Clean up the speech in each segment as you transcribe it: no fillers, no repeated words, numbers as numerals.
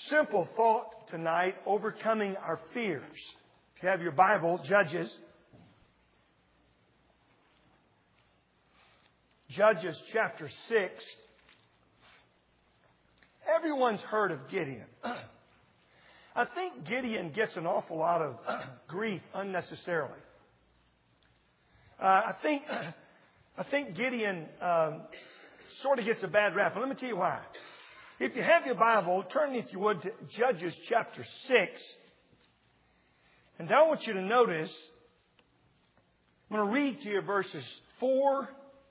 Simple thought tonight, overcoming our fears. If you have your Bible, Judges. Judges chapter 6. Everyone's heard of Gideon. I think Gideon gets an awful lot of grief unnecessarily. I think Gideon sort of gets a bad rap. And let me tell you why. If you have your Bible, turn, if you would, to Judges chapter 6. And I want you to notice, I'm going to read to you verses 4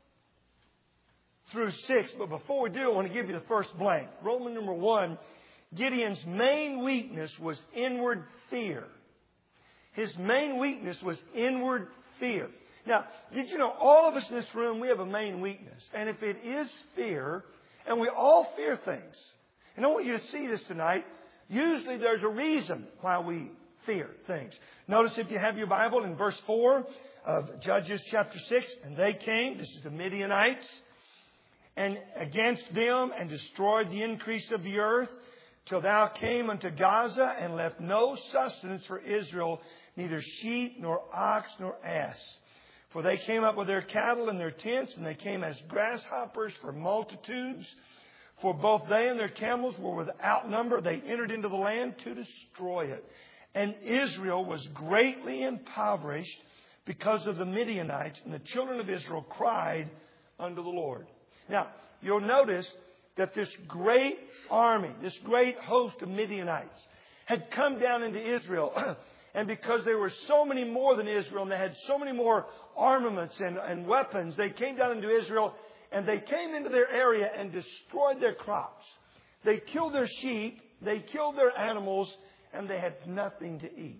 through 6. But before we do, I want to give you the first blank. Roman number 1, Gideon's main weakness was inward fear. His main weakness was inward fear. Now, did you know all of us in this room, we have a main weakness. And if it is fear, and we all fear things. And I want you to see this tonight. Usually there's a reason why we fear things. Notice if you have your Bible in verse 4 of Judges chapter 6. And they came, this is the Midianites, and against them and destroyed the increase of the earth till thou came unto Gaza and left no sustenance for Israel, neither sheep nor ox nor ass. For they came up with their cattle and their tents, and they came as grasshoppers for multitudes. For both they and their camels were without number. They entered into the land to destroy it. And Israel was greatly impoverished because of the Midianites, and the children of Israel cried unto the Lord. Now, you'll notice that this great army, this great host of Midianites, had come down into Israel. And because there were so many more than Israel, and they had so many more armaments and weapons, they came down into Israel, and they came into their area and destroyed their crops. They killed their sheep, they killed their animals, and they had nothing to eat.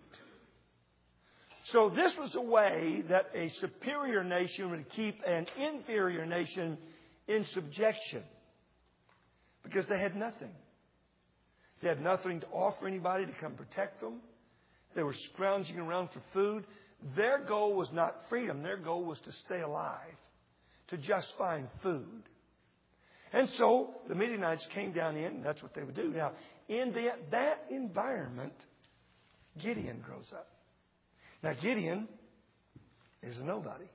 So this was a way that a superior nation would keep an inferior nation in subjection, because they had nothing. They had nothing to offer anybody to come protect them. They were scrounging around for food. Their goal was not freedom. Their goal was to stay alive, to just find food. And so the Midianites came down in, and that's what they would do. Now, in that environment, Gideon grows up. Now, Gideon is a nobody.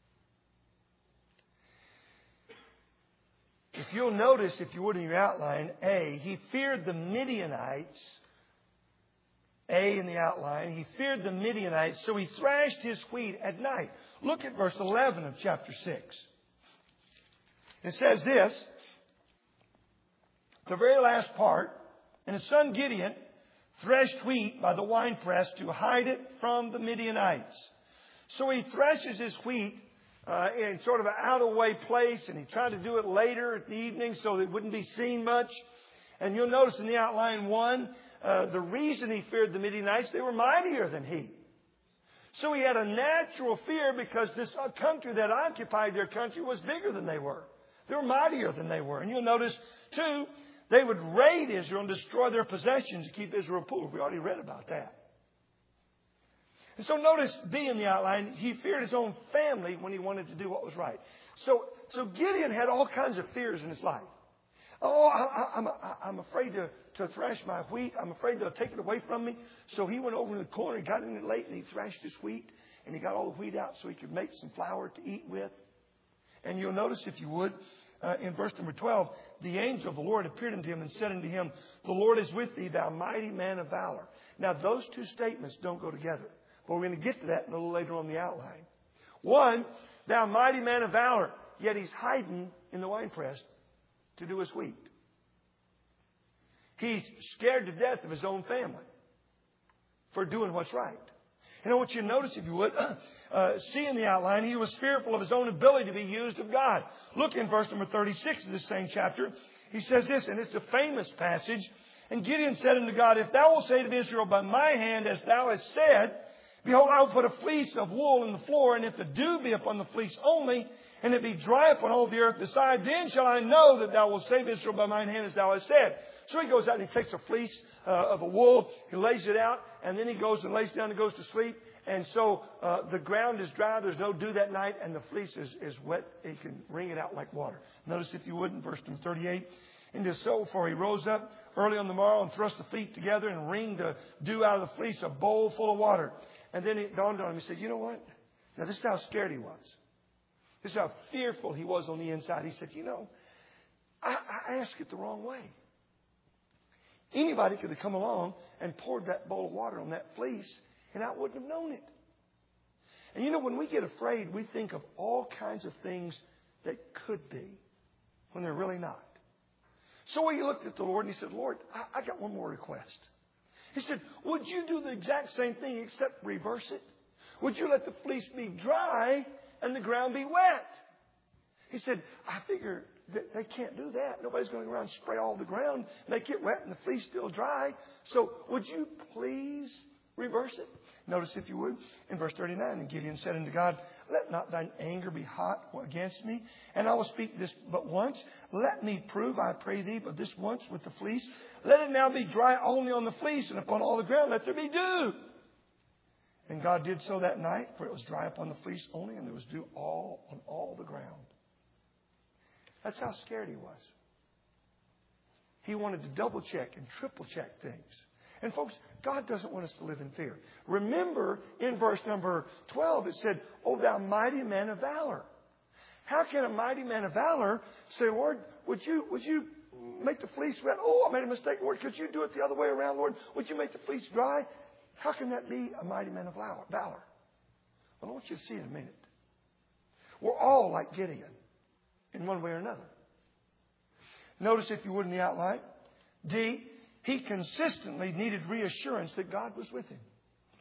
If you'll notice, if you would in your outline, A, he feared the Midianites. A in the outline. He feared the Midianites, so he thrashed his wheat at night. Look at verse 11 of chapter 6. It says this, the very last part, and his son Gideon threshed wheat by the winepress to hide it from the Midianites. So he threshes his wheat in sort of an out-of-the-way place, and he tried to do it later at the evening so it wouldn't be seen much. And you'll notice in the outline 1, the reason he feared the Midianites, they were mightier than he. So he had a natural fear because this country that occupied their country was bigger than they were. They were mightier than they were. And you'll notice, too, they would raid Israel and destroy their possessions to keep Israel poor. We already read about that. And so notice B in the outline, he feared his own family when he wanted to do what was right. So Gideon had all kinds of fears in his life. Oh, I'm afraid to thrash my wheat. I'm afraid they'll take it away from me. So he went over in the corner and got in it late, and he thrashed his wheat, and he got all the wheat out so he could make some flour to eat with. And you'll notice, if you would, in verse number 12, the angel of the Lord appeared unto him and said unto him, the Lord is with thee, thou mighty man of valor. Now, those two statements don't go together. But we're going to get to that a little later on the outline. 1, thou mighty man of valor, yet he's hiding in the winepress to do his wheat. He's scared to death of his own family for doing what's right. And I want you to notice, if you would, see in the outline, he was fearful of his own ability to be used of God. Look in verse number 36 of this same chapter. He says this, and it's a famous passage. And Gideon said unto God, if thou wilt save Israel by my hand, as thou hast said, behold, I will put a fleece of wool in the floor, and if the dew be upon the fleece only, and it be dry upon all the earth beside, then shall I know that thou wilt save Israel by mine hand, as thou hast said. So he goes out and he takes a fleece of a wool, he lays it out, and then he goes and lays down and goes to sleep. And so the ground is dry, there's no dew that night, and the fleece is wet. He can wring it out like water. Notice, if you would, in verse 38, into his soul, for he rose up early on the morrow and thrust the feet together and wringed the dew out of the fleece, a bowl full of water. And then it dawned on him. He said, you know what? Now this is how scared he was. This is how fearful he was on the inside. He said, you know, I asked it the wrong way. Anybody could have come along and poured that bowl of water on that fleece, and I wouldn't have known it. And you know, when we get afraid, we think of all kinds of things that could be when they're really not. So he looked at the Lord and he said, Lord, I got one more request. He said, would you do the exact same thing except reverse it? Would you let the fleece be dry and the ground be wet? He said, I figure that they can't do that. Nobody's going to go around and spray all the ground, make it wet and the fleece still dry. So would you please reverse it? Notice, if you would, in verse 39, and Gideon said unto God, let not thine anger be hot against me, and I will speak this but once. Let me prove, I pray thee, but this once with the fleece. Let it now be dry only on the fleece, and upon all the ground let there be dew. And God did so that night, for it was dry upon the fleece only, and there was dew on all the ground. That's how scared he was. He wanted to double check and triple check things. And folks, God doesn't want us to live in fear. Remember, in verse number 12, it said, O thou mighty man of valor. How can a mighty man of valor say, Lord, would you make the fleece wet? Oh, I made a mistake, Lord. Could you do it the other way around, Lord? Would you make the fleece dry? How can that be a mighty man of valor? Well, I want you to see in a minute. We're all like Gideon in one way or another. Notice, if you would, in the outline, D, he consistently needed reassurance that God was with him.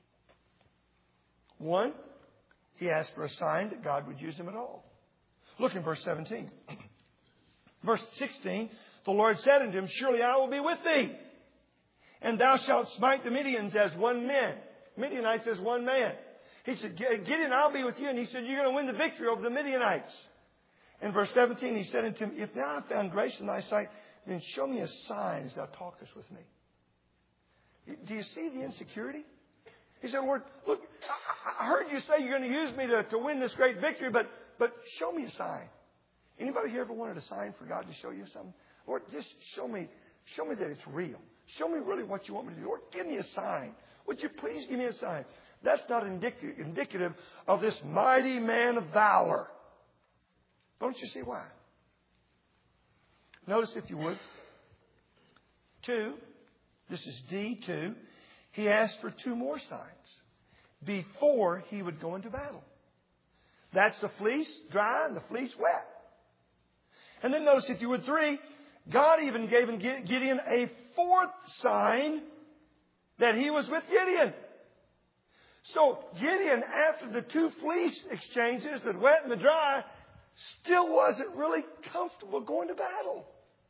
1, he asked for a sign that God would use him at all. Look in verse 17. Verse 16, the Lord said unto him, surely I will be with thee, and thou shalt smite the Midianites as one man. Midianites as one man. He said, Gideon, I'll be with you. And he said, you're going to win the victory over the Midianites. In verse 17, he said unto him, if now I have found grace in thy sight, then show me a sign as thou talkest with me. Do you see the insecurity? He said, Lord, look, I heard you say you're going to use me to win this great victory, but show me a sign. Anybody here ever wanted a sign for God to show you something? Lord, just show me that it's real. Show me really what you want me to do. Lord, give me a sign. Would you please give me a sign? That's not indicative of this mighty man of valor. Don't you see why? Notice, if you would, 2, this is D2, he asked for 2 more signs before he would go into battle. That's the fleece dry and the fleece wet. And then notice, if you would, 3, God even gave Gideon a 4th sign that he was with Gideon. So Gideon, after the 2 fleece exchanges, the wet and the dry, still wasn't really comfortable going to battle.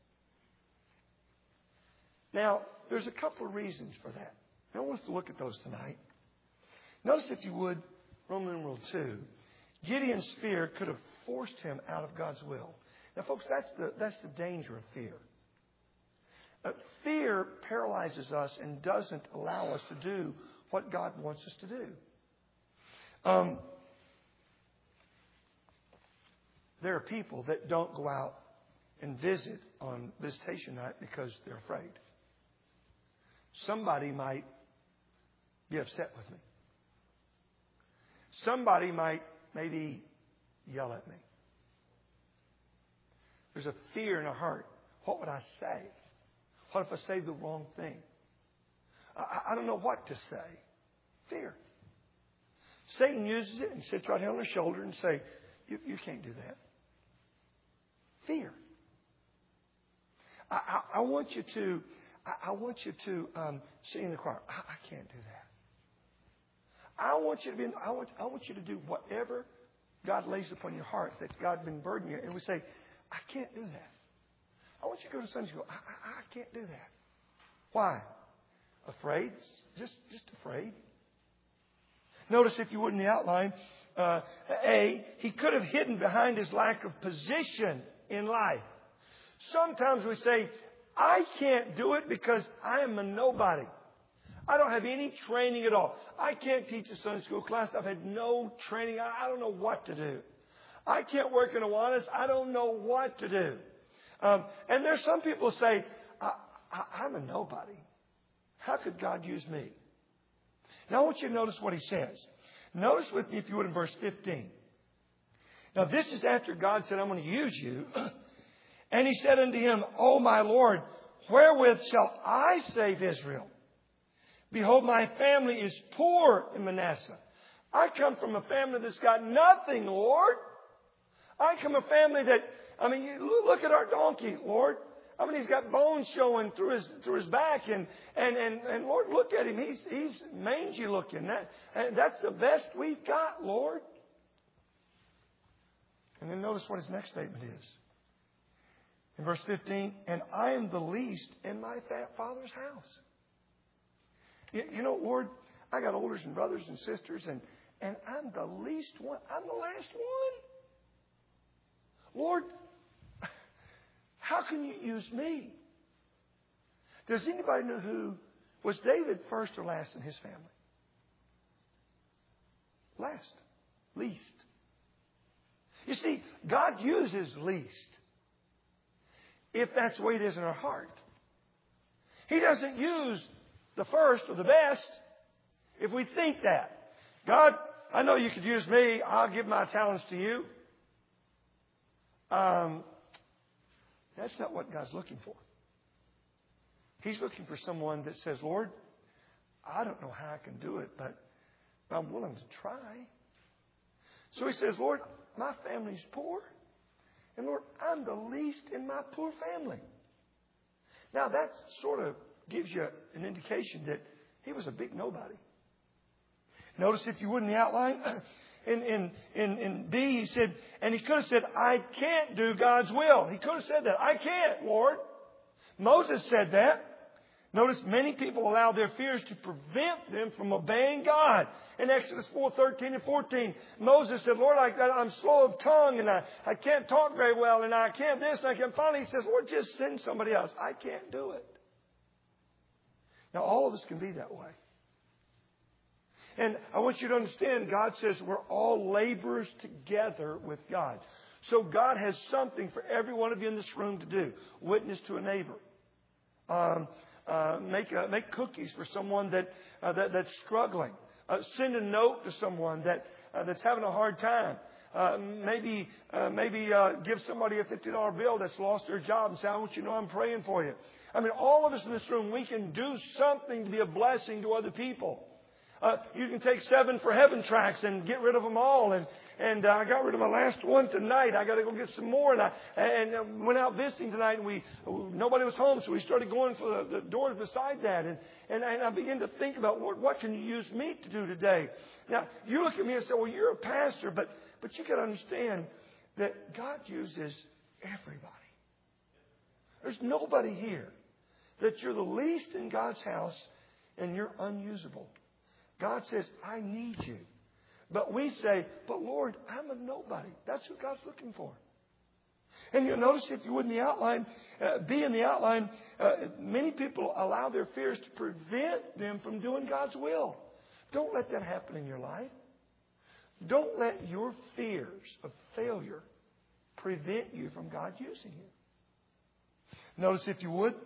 Now, there's a couple of reasons for that. I want us to look at those tonight. Notice, if you would, Roman numeral 2. Gideon's fear could have forced him out of God's will. Now, folks, that's the danger of fear. Fear paralyzes us and doesn't allow us to do what God wants us to do. There are people that don't go out and visit on visitation night because they're afraid. Somebody might be upset with me. Somebody might maybe yell at me. There's a fear in our heart. What would I say? What if I say the wrong thing? I don't know what to say. Fear. Satan uses it and sits right here on our shoulder and say, you can't do that. Fear. I want you to sing in the choir. I can't do that. I want you to do whatever God lays upon your heart that's God been burdening you. And we say, I can't do that. I want you to go to Sunday school. I can't do that. Why? Afraid? Just afraid. Notice, if you would, in the outline, A, he could have hidden behind his lack of position in life. Sometimes we say, I can't do it because I am a nobody. I don't have any training at all. I can't teach a Sunday school class. I've had no training. I don't know what to do. I can't work in Awanas. I don't know what to do. And there's some people who say, I'm a nobody. How could God use me? Now I want you to notice what he says. Notice with me, if you would, in verse 15. Now this is after God said, I'm going to use you. And he said unto him, O my Lord, wherewith shall I save Israel? Behold, my family is poor in Manasseh. I come from a family that's got nothing, Lord. I come from a family that, you look at our donkey, Lord. He's got bones showing through his back, and Lord, look at him. He's mangy looking. That's the best we've got, Lord. And then notice what his next statement is. In verse 15, and I am the least in my father's house. You know, Lord, I got olders and brothers and sisters, and I'm the least one. I'm the last one. Lord, how can you use me? Does anybody know who was David first or last in his family? Last. Least. You see, God uses least if that's the way it is in our heart. He doesn't use the first or the best if we think that. God, I know you could use me. I'll give my talents to you. That's not what God's looking for. He's looking for someone that says, Lord, I don't know how I can do it, but I'm willing to try. So he says, Lord, my family's poor. And Lord, I'm the least in my poor family. Now that sort of gives you an indication that he was a big nobody. Notice, if you would, in the outline, in B, he said, and he could have said, I can't do God's will. He could have said that. I can't, Lord. Moses said that. Notice, many people allow their fears to prevent them from obeying God. In Exodus 4:13 and 14, Moses said, Lord, I'm slow of tongue, and I can't talk very well, and I can't this, and I can't. Finally, he says, Lord, just send somebody else. I can't do it. Now, all of us can be that way. And I want you to understand, God says we're all laborers together with God. So God has something for every one of you in this room to do. Witness to a neighbor. Make cookies for someone that's struggling. Send a note to someone that's having a hard time. Maybe give somebody a $50 bill that's lost their job and say, I want you to know I'm praying for you. All of us in this room, we can do something to be a blessing to other people. You can take 7 for Heaven tracts and get rid of them all. And I got rid of my last one tonight. I got to go get some more. And went out visiting tonight, and nobody was home, so we started going for the doors beside that. And I began to think about, Lord, what can you use me to do today? Now, you look at me and say, well, you're a pastor, but you got to understand that God uses everybody. There's nobody here that you're the least in God's house and you're unusable. God says, I need you. But we say, but Lord, I'm a nobody. That's who God's looking for. And you'll notice, if you would, in the outline, be in the outline, many people allow their fears to prevent them from doing God's will. Don't let that happen in your life. Don't let your fears of failure prevent you from God using you. Notice, if you would,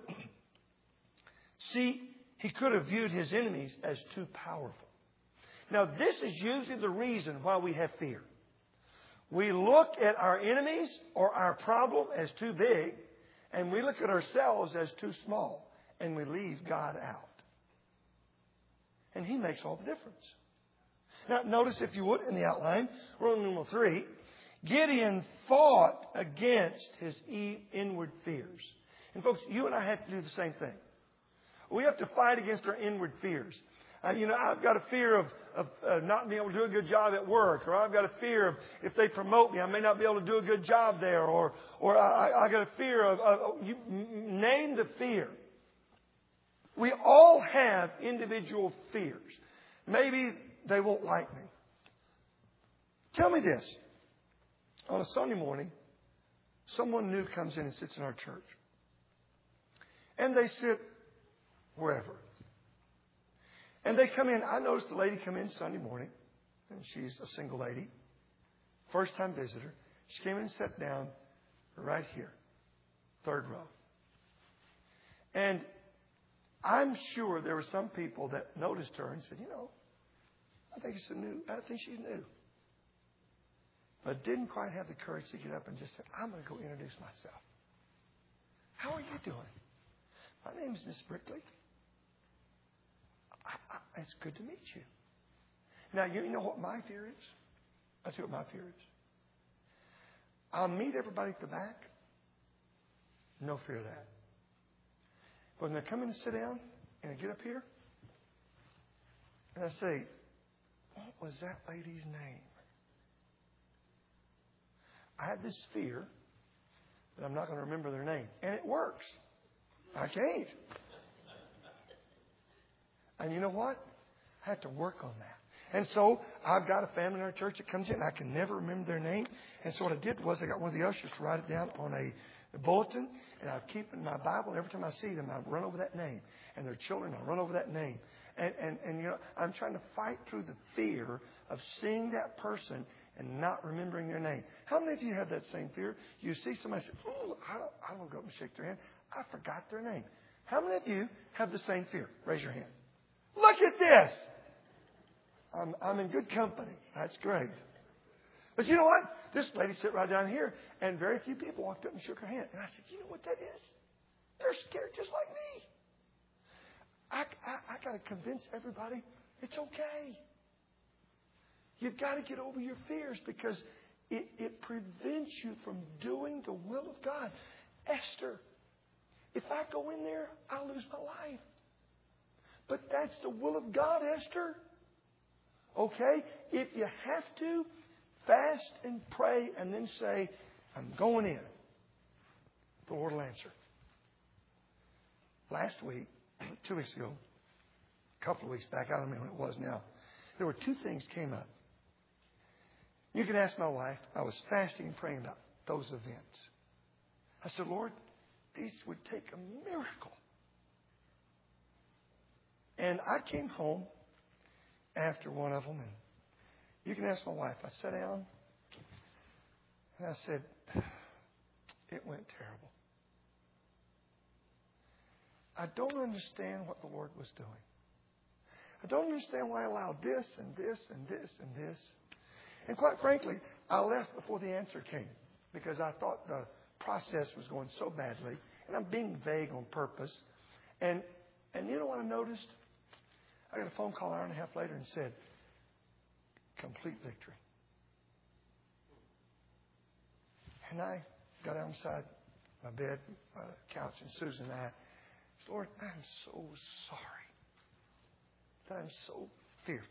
see, he could have viewed his enemies as too powerful. Now, this is usually the reason why we have fear. We look at our enemies or our problem as too big, and we look at ourselves as too small, and we leave God out. And he makes all the difference. Now, notice, if you would, in the outline, Roman numeral 3, Gideon fought against his inward fears. And folks, you and I have to do the same thing. We have to fight against our inward fears. I've got a fear of not being able to do a good job at work, or I've got a fear of if they promote me, I may not be able to do a good job there, or I got a fear of you name the fear. We all have individual fears. Maybe they won't like me. Tell me this. On a Sunday morning, someone new comes in and sits in our church. And they sit wherever. And they come in. I noticed a lady come in Sunday morning, and she's a single lady, first-time visitor. She came in and sat down right here. Third row. And I'm sure there were some people that noticed her and said, I think she's new. But didn't quite have the courage to get up and just say, I'm going to go introduce myself. How are you doing? My name is Miss Brickley. It's good to meet you. Now, you know what my fear is? I'll tell you what my fear is. I'll meet everybody at the back. No fear of that. But when they come in and sit down and I get up here and I say, what was that lady's name? I have this fear that I'm not going to remember their name. And it works. I can't. And you know what? I have to work on that. And so I've got a family in our church that comes in. I can never remember their name. And so what I did was I got one of the ushers to write it down on a bulletin. And I keep it in my Bible. And every time I see them, I run over that name. And their children, I run over that name. And I'm trying to fight through the fear of seeing that person and not remembering their name. How many of you have that same fear? You see somebody say, oh, I don't go up and shake their hand. I forgot their name. How many of you have the same fear? Raise your hand. Look at this. I'm in good company. That's great. But you know what? This lady sat right down here, and very few people walked up and shook her hand. And I said, you know what that is? They're scared just like me. I got to convince everybody it's okay. You've got to get over your fears because it prevents you from doing the will of God. Esther, if I go in there, I'll lose my life. But that's the will of God, Esther. Okay? If you have to, fast and pray and then say, I'm going in. The Lord will answer. Last week, 2 weeks ago, a couple of weeks back, I don't remember when it was now, there were two things came up. You can ask my wife. I was fasting and praying about those events. I said, Lord, these would take a miracle. And I came home after one of them, and you can ask my wife. I sat down, and I said, it went terrible. I don't understand what the Lord was doing. I don't understand why I allowed this and this and this and this. And quite frankly, I left before the answer came because I thought the process was going so badly. And I'm being vague on purpose. And you know what I noticed? I got a phone call an hour and a half later and said, complete victory. And I got outside my bed, my couch, and Susan and I said, Lord, I'm so sorry that I'm so fearful.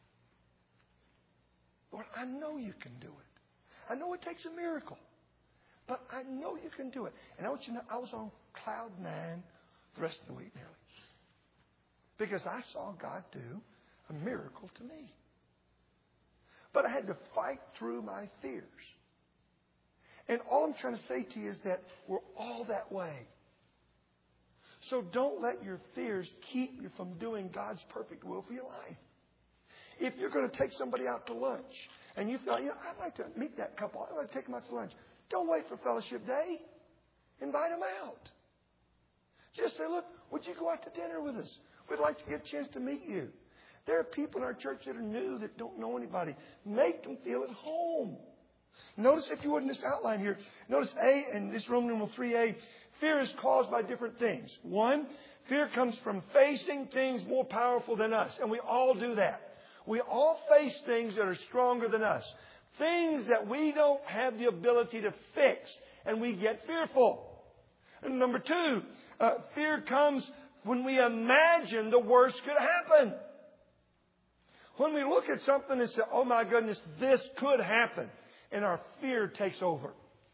Lord, I know you can do it. I know it takes a miracle. But I know you can do it. And I want you to know, I was on cloud 9 the rest of the week nearly. Because I saw God do a miracle to me. But I had to fight through my fears. And all I'm trying to say to you is that we're all that way. So don't let your fears keep you from doing God's perfect will for your life. If you're going to take somebody out to lunch and you feel, I'd like to meet that couple. I'd like to take them out to lunch. Don't wait for fellowship day. Invite them out. Just say, look, would you go out to dinner with us? We'd like to get a chance to meet you. There are people in our church that are new that don't know anybody. Make them feel at home. Notice, if you would, in this outline here, notice A, and this Roman numeral 3A, fear is caused by different things. One, fear comes from facing things more powerful than us. And we all do that. We all face things that are stronger than us. Things that we don't have the ability to fix. And we get fearful. And number two, fear comes when we imagine the worst could happen. When we look at something and say, oh my goodness, this could happen. And our fear takes over.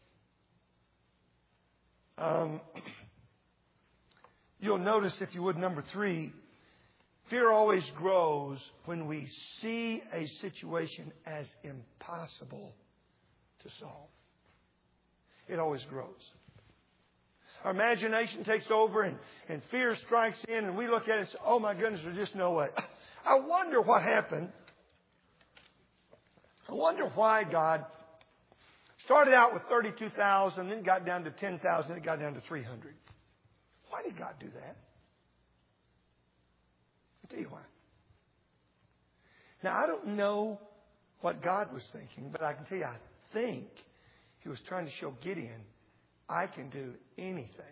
You'll notice, if you would, number 3, fear always grows when we see a situation as impossible to solve. It always grows. Our imagination takes over and fear strikes in, and we look at it and say, oh my goodness, there's just no way. I wonder what happened. I wonder why God Started out with 32,000, then got down to 10,000, then it got down to 300. Why did God do that? I'll tell you why. Now, I don't know what God was thinking, but I can tell you, I think He was trying to show Gideon, I can do anything.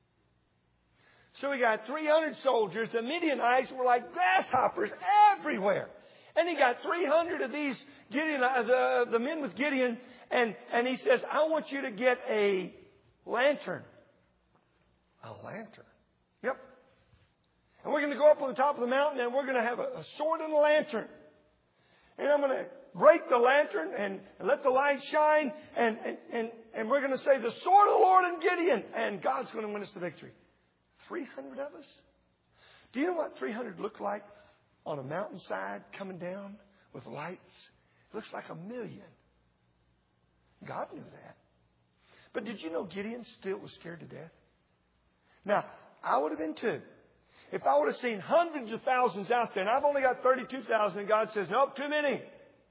So we got 300 soldiers. The Midianites were like grasshoppers everywhere. And he got 300 of these Gideon, the men with Gideon. And he says, I want you to get a lantern. A lantern? Yep. And we're going to go up on the top of the mountain and we're going to have a sword and a lantern. And I'm going to break the lantern and let the light shine. And we're going to say, the sword of the Lord and Gideon. And God's going to win us the victory. 300 of us? Do you know what 300 look like on a mountainside coming down with lights? It looks like 1,000,000. God knew that. But did you know Gideon still was scared to death? Now, I would have been too. If I would have seen hundreds of thousands out there, and I've only got 32,000, and God says, nope, too many.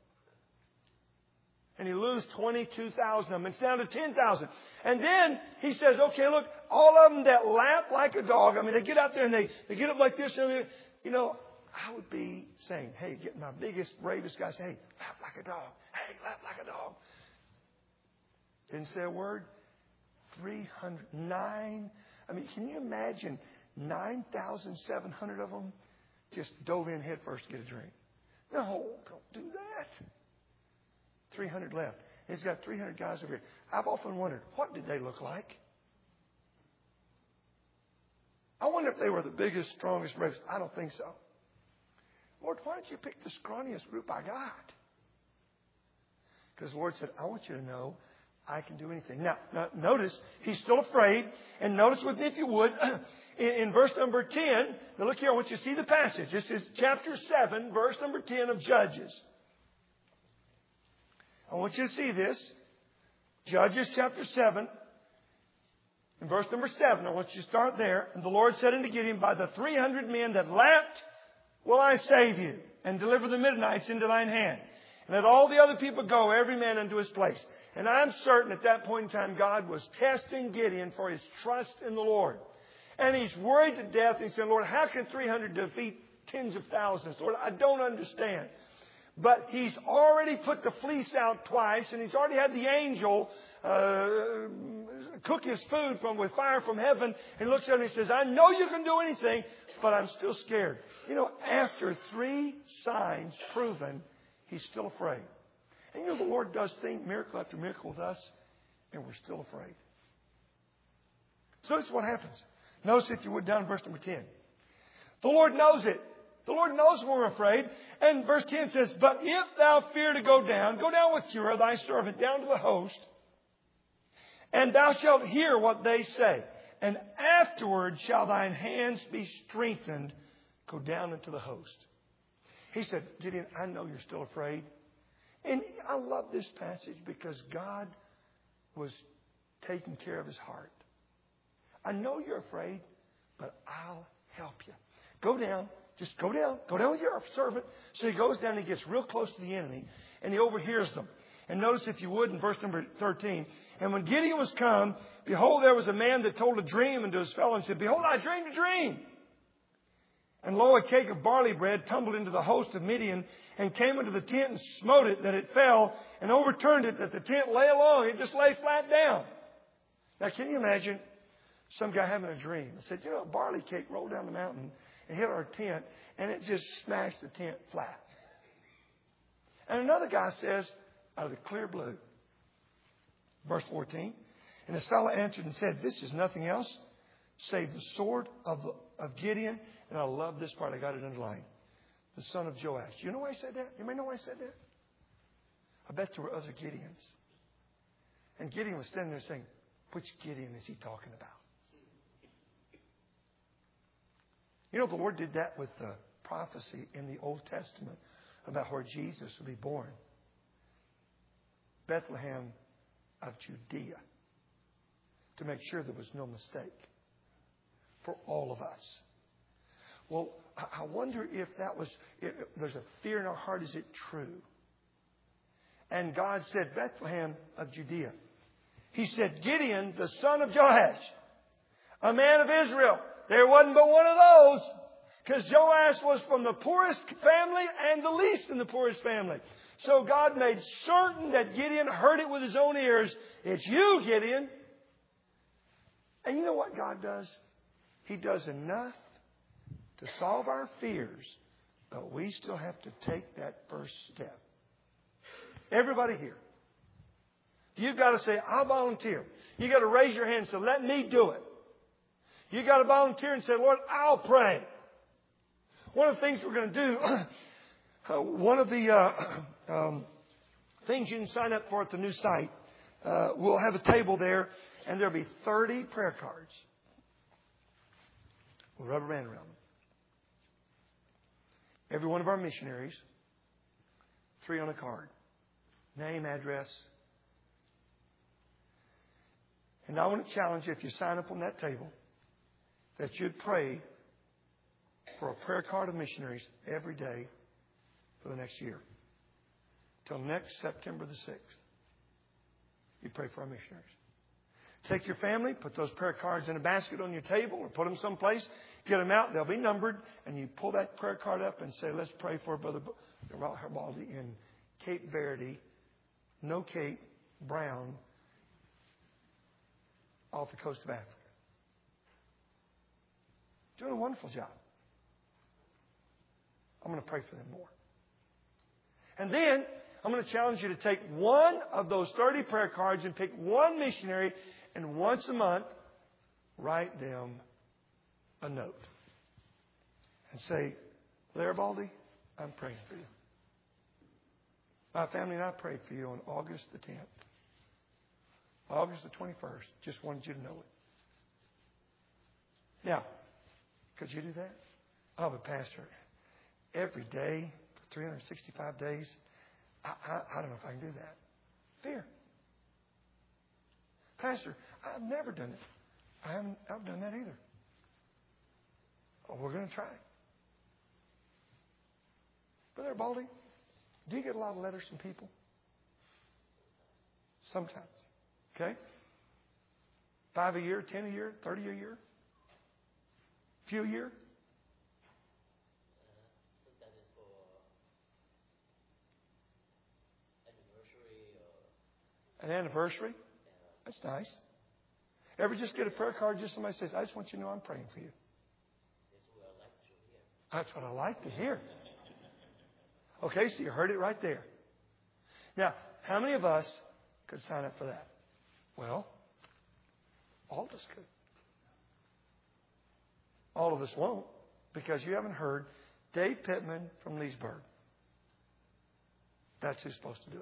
And you lose 22,000 of them. It's down to 10,000. And then he says, okay, look, all of them that lap like a dog. I mean, they get out there and they get up like this. And you know, I would be saying, hey, get my biggest, bravest guy, say, hey, lap like a dog. Hey, lap like a dog. Didn't say a word. 309. I mean, can you imagine 9,700 of them just dove in head first to get a drink? No, don't do that. 300 left. He's got 300 guys over here. I've often wondered, what did they look like? I wonder if they were the biggest, strongest, bravest. I don't think so. Lord, why don't you pick the scrawniest group I got? Because the Lord said, I want you to know I can do anything. Now notice, he's still afraid. And notice with me, if you would, in verse number 10. Now look here, I want you to see the passage. This is chapter 7, verse number 10 of Judges. I want you to see this. Judges chapter 7, in verse number 7. I want you to start there. And the Lord said unto Gideon, by the 300 men that lapped will I save you, and deliver the Midianites into thine hand. And let all the other people go, every man unto his place. And I'm certain at that point in time, God was testing Gideon for his trust in the Lord. And he's worried to death. And he said, Lord, how can 300 defeat tens of thousands? Lord, I don't understand. But he's already put the fleece out twice, and he's already had the angel cook his food with fire from heaven. And he looks at him and he says, I know you can do anything, but I'm still scared. You know, after 3 signs proven, he's still afraid. And you know, the Lord does miracle after miracle with us, and we're still afraid. So this is what happens. Notice, if you would, down in verse number 10. The Lord knows it. The Lord knows when we're afraid. And verse 10 says, but if thou fear to go down with Uriah thy servant down to the host, and thou shalt hear what they say. And afterward shall thine hands be strengthened. Go down into the host. He said, Gideon, I know you're still afraid. And I love this passage because God was taking care of his heart. I know you're afraid, but I'll help you. Go down. Just go down. Go down with your servant. So he goes down and he gets real close to the enemy. And he overhears them. And notice, if you would, in verse number 13. And when Gideon was come, behold, there was a man that told a dream unto his fellow and said, behold, I dreamed a dream. And lo, a cake of barley bread tumbled into the host of Midian and came into the tent and smote it that it fell and overturned it that the tent lay along. It just lay flat down. Now, can you imagine some guy having a dream? I said, you know, a barley cake rolled down the mountain and hit our tent and it just smashed the tent flat. And another guy says, out of the clear blue, verse 14, and this fellow answered and said, this is nothing else save the sword of Gideon. And I love this part. I got it underlined. The son of Joash. You know why I said that? You may know why I said that. I bet there were other Gideons. And Gideon was standing there saying, which Gideon is he talking about? You know, the Lord did that with the prophecy in the Old Testament about where Jesus would be born. Bethlehem of Judea. To make sure there was no mistake for all of us. Well, I wonder if that was, if there's a fear in our heart. Is it true? And God said, Bethlehem of Judea. He said, Gideon, the son of Joash, a man of Israel. There wasn't but one of those. Because Joash was from the poorest family and the least in the poorest family. So God made certain that Gideon heard it with his own ears. It's you, Gideon. And you know what God does? He does enough to solve our fears, but we still have to take that first step. Everybody here, you've got to say, I'll volunteer. You've got to raise your hand and say, let me do it. You've got to volunteer and say, Lord, I'll pray. One of the things we're going to do, one of the things you can sign up for at the new site, we'll have a table there, and there'll be 30 prayer cards with a rubber band around them. Every one of our missionaries, 3 on a card. Name, address. And I want to challenge you, if you sign up on that table, that you'd pray for a prayer card of missionaries every day for the next year. Till next September the 6th. You pray for our missionaries. Take your family, put those prayer cards in a basket on your table or put them someplace. Get them out. They'll be numbered. And you pull that prayer card up and say, let's pray for Brother Harbaldi in Cape Verde, No Cape, Brown, off the coast of Africa. Doing a wonderful job. I'm going to pray for them more. And then I'm going to challenge you to take one of those 30 prayer cards and pick one missionary, and once a month, write them a note. And say, Laribaldi, I'm praying for you. My family and I prayed for you on August the 10th. August the 21st. Just wanted you to know it. Now, could you do that? Oh, but Pastor, every day for 365 days, I don't know if I can do that. Fear. Pastor, I've never done it. I haven't done that either. Well, we're going to try it. Brother Baldy, do you get a lot of letters from people? Sometimes. Okay? 5 a year, 10 a year, 30 a year? Few a year? Sometimes it's for anniversary. An anniversary? That's nice. Ever just get a prayer card, just somebody says, I just want you to know I'm praying for you. That's what I like to hear. Okay, so you heard it right there. Now, how many of us could sign up for that? Well, all of us could. All of us won't, because you haven't heard Dave Pittman from Leesburg. That's who's supposed to do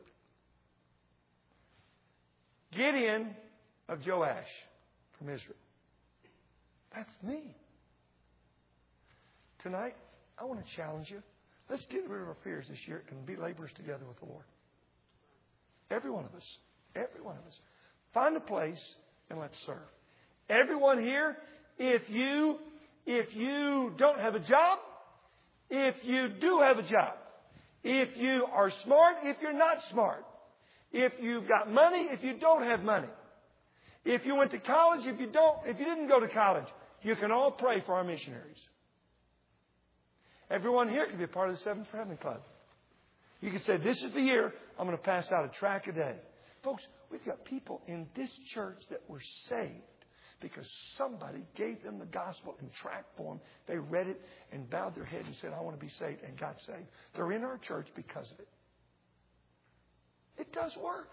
it. Gideon of Joash from Israel. That's me. Tonight, I want to challenge you. Let's get rid of our fears this year and be laborers together with the Lord. Every one of us. Every one of us. Find a place and let's serve. Everyone here, if you don't have a job, if you do have a job, if you are smart, if you're not smart, if you've got money, if you don't have money, if you went to college, if you didn't go to college, you can all pray for our missionaries. Everyone here can be a part of the Seven for Heaven Club. You can say, this is the year I'm going to pass out a tract a day. Folks, we've got people in this church that were saved because somebody gave them the gospel in tract form. They read it and bowed their head and said, I want to be saved, and got saved. They're in our church because of it. It does work.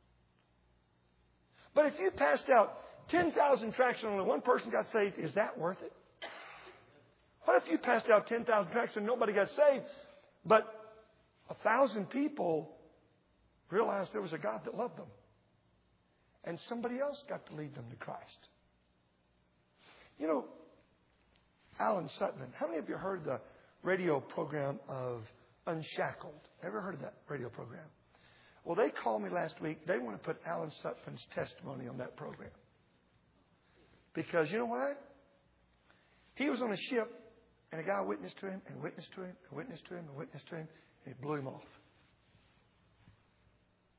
But if you passed out 10,000 tracts and only one person got saved, is that worth it? What if you passed out 10,000 tracts and nobody got saved, but 1,000 people realized there was a God that loved them, and somebody else got to lead them to Christ? You know, Alan Sutton. How many of you heard the radio program of Unshackled? Ever heard of that radio program? Well, they called me last week. They want to put Alan Sutton's testimony on that program. Because you know why? He was on a ship, and a guy witnessed to him, and witnessed to him, and witnessed to him, and witnessed to him, and it blew him off.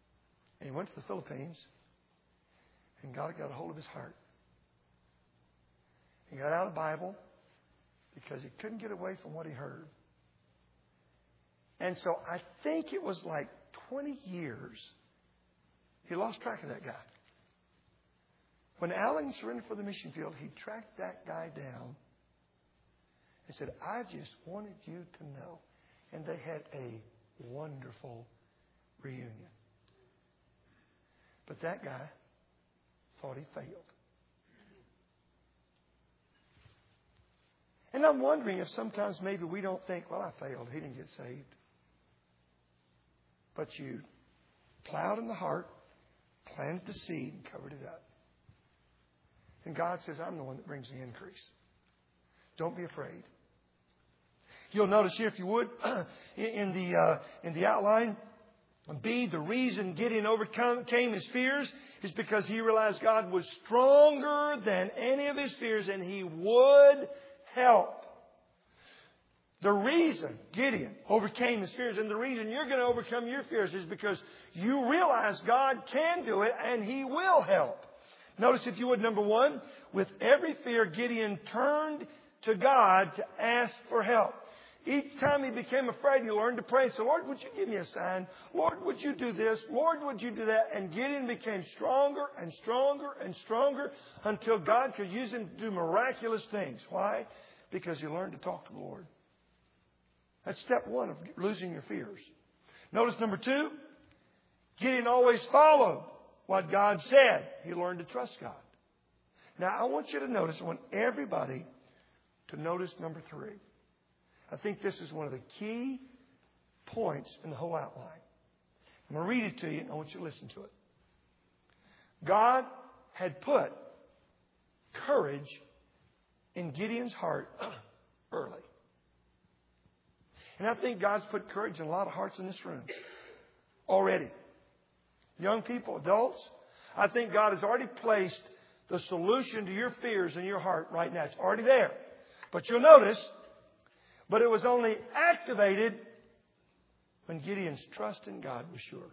And he went to the Philippines. And God got a hold of his heart. He got out of the Bible because he couldn't get away from what he heard. And so I think it was like 20 years. He lost track of that guy. When Allen surrendered for the mission field, he tracked that guy down and said, I just wanted you to know. And they had a wonderful reunion. But that guy thought he failed. And I'm wondering if sometimes maybe we don't think, well, I failed. He didn't get saved. But you plowed in the heart, planted the seed, and covered it up. And God says, I'm the one that brings the increase. Don't be afraid. You'll notice here, if you would, in the outline, B, the reason Gideon overcame his fears is because he realized God was stronger than any of his fears and he would help. The reason Gideon overcame his fears and the reason you're going to overcome your fears is because you realize God can do it and he will help. Notice, if you would, number one, with every fear, Gideon turned to God to ask for help. Each time he became afraid, he learned to pray. So, Lord, would you give me a sign? Lord, would you do this? Lord, would you do that? And Gideon became stronger and stronger and stronger until God could use him to do miraculous things. Why? Because he learned to talk to the Lord. That's step one of losing your fears. Notice number two, Gideon always followed what God said. He learned to trust God. Now, I want you to notice, I want everybody to notice number three. I think this is one of the key points in the whole outline. I'm going to read it to you, and I want you to listen to it. God had put courage in Gideon's heart early. And I think God's put courage in a lot of hearts in this room already. Young people, adults, I think God has already placed the solution to your fears in your heart right now. It's already there. But you'll notice, but it was only activated when Gideon's trust in God was sure.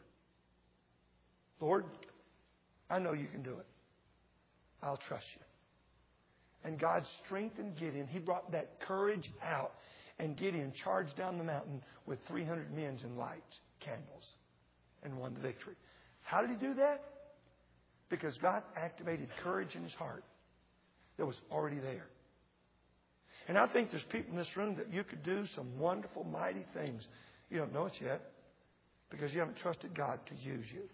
Lord, I know you can do it. I'll trust you. And God strengthened Gideon. He brought that courage out. And Gideon charged down the mountain with 300 men and lights, candles, and won the victory. How did he do that? Because God activated courage in his heart that was already there. And I think there's people in this room that you could do some wonderful, mighty things. You don't know it yet because you haven't trusted God to use you.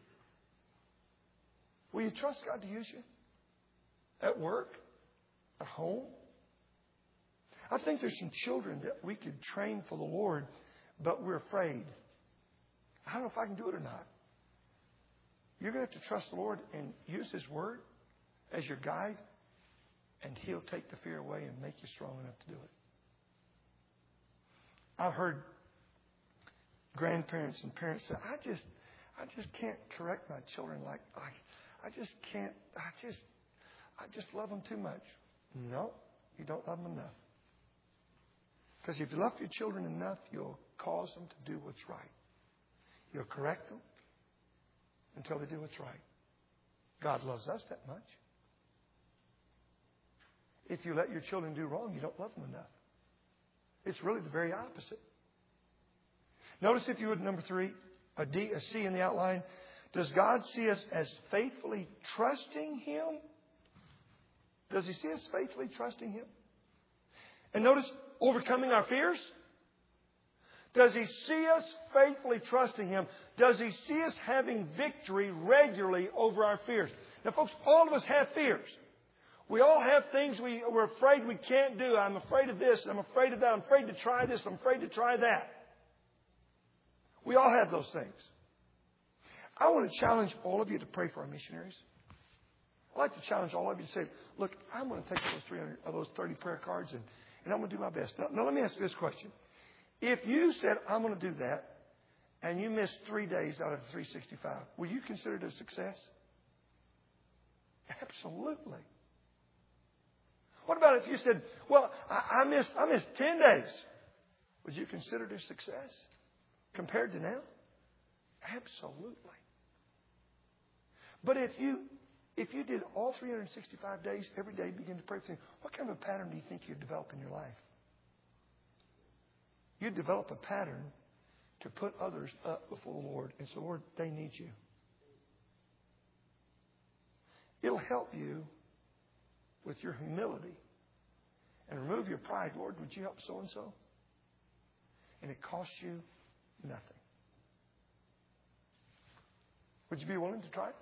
Will you trust God to use you? At work? At home? I think there's some children that we could train for the Lord, but we're afraid. I don't know if I can do it or not. You're going to have to trust the Lord and use His Word as your guide, and He'll take the fear away and make you strong enough to do it. I've heard grandparents and parents say, I just can't correct my children like I just love them too much. No, you don't love them enough. Because if you love your children enough, you'll cause them to do what's right. You'll correct them until they do what's right. God loves us that much. If you let your children do wrong, you don't love them enough. It's really the very opposite. Notice, if you would, number three, a C in the outline. Does God see us as faithfully trusting Him? Does He see us faithfully trusting Him? And notice, overcoming our fears. Does He see us faithfully trusting Him? Does He see us having victory regularly over our fears? Now, folks, all of us have fears. We all have things we're afraid we can't do. I'm afraid of this. I'm afraid of that. I'm afraid to try this. I'm afraid to try that. We all have those things. I want to challenge all of you to pray for our missionaries. I'd like to challenge all of you to say, look, I'm going to take those 30 prayer cards and I'm going to do my best. Now, let me ask you this question. If you said, I'm going to do that, and you missed 3 days out of 365, will you consider it a success? Absolutely. What about if you said, well, I missed 10 days? Would you consider it a success compared to now? Absolutely. But if you did all 365 days, every day begin to pray for things, what kind of a pattern do you think you'd develop in your life? You'd develop a pattern to put others up before the Lord and say, Lord, they need you. It'll help you with your humility and remove your pride. Lord, would you help so-and-so? And it costs you nothing. Would you be willing to try it?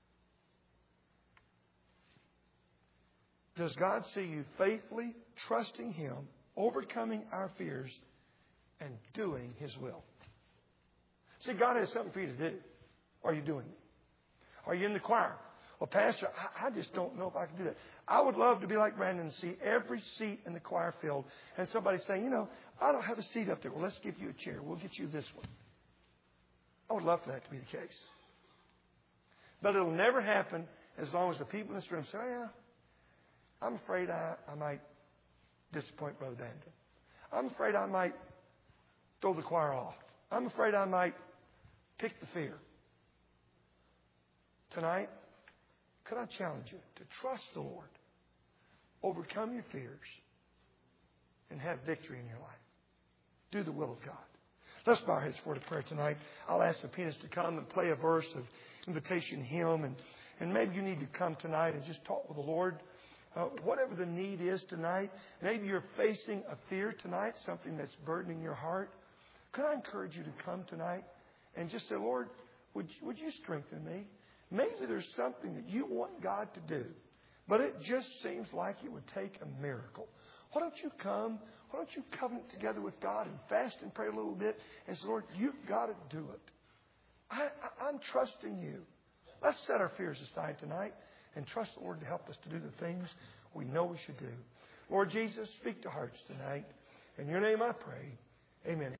Does God see you faithfully trusting Him, overcoming our fears, and doing His will? See, God has something for you to do. Are you doing it? Are you in the choir? Well, Pastor, I just don't know if I can do that. I would love to be like Brandon and see every seat in the choir filled and somebody saying, I don't have a seat up there. Well, let's give you a chair. We'll get you this one. I would love for that to be the case. But it'll never happen as long as the people in this room say, oh, yeah, I'm afraid I might disappoint Brother Brandon. I'm afraid I might throw the choir off. I'm afraid I might pick the fear. Tonight, could I challenge you to trust the Lord, overcome your fears, and have victory in your life? Do the will of God. Let's bow our heads for prayer tonight. I'll ask the pianist to come and play a verse of invitation hymn. And maybe you need to come tonight and just talk with the Lord. Whatever the need is tonight. Maybe you're facing a fear tonight, something that's burdening your heart. Could I encourage you to come tonight and just say, Lord, would you strengthen me? Maybe there's something that you want God to do, but it just seems like it would take a miracle. Why don't you come? Why don't you covenant together with God and fast and pray a little bit and say, Lord, you've got to do it. I'm trusting you. Let's set our fears aside tonight and trust the Lord to help us to do the things we know we should do. Lord Jesus, speak to hearts tonight. In your name I pray. Amen.